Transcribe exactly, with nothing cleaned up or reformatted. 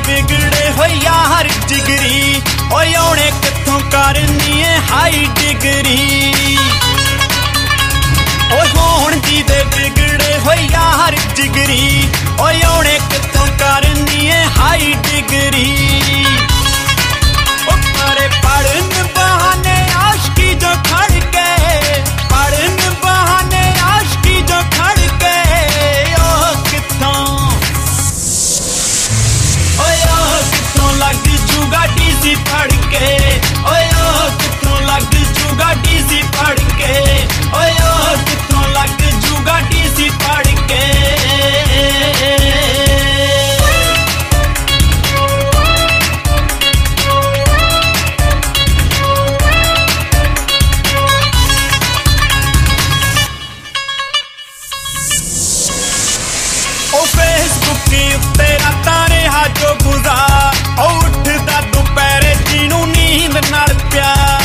बिगड़े हो यार जिगरी, ओए औने कित्थों करनी है हाई डिग्री। ओए होण दी दे बिगड़े हो यार जिगरी, ओए औने कित्थों करनी है हाई डिग्री। ओ करे पढ़न बहाने आशिकी जो खड़ के, पढ़न बहाने आशिकी जो खड़ के, ओ कित्थों ओए ओ कित्थों लग जूगा डीसी पढ़ के, ओए ओ कित्थों लग जूगा डीसी पढ़ के, ओए ओ कित्थों लग जूगा डीसी पढ़ के। ओ फेसबुक के उत्ते रातां रेहा जो गुजार, ओ उठदा दुपहरे जिन्नू नींद नाल प्यार।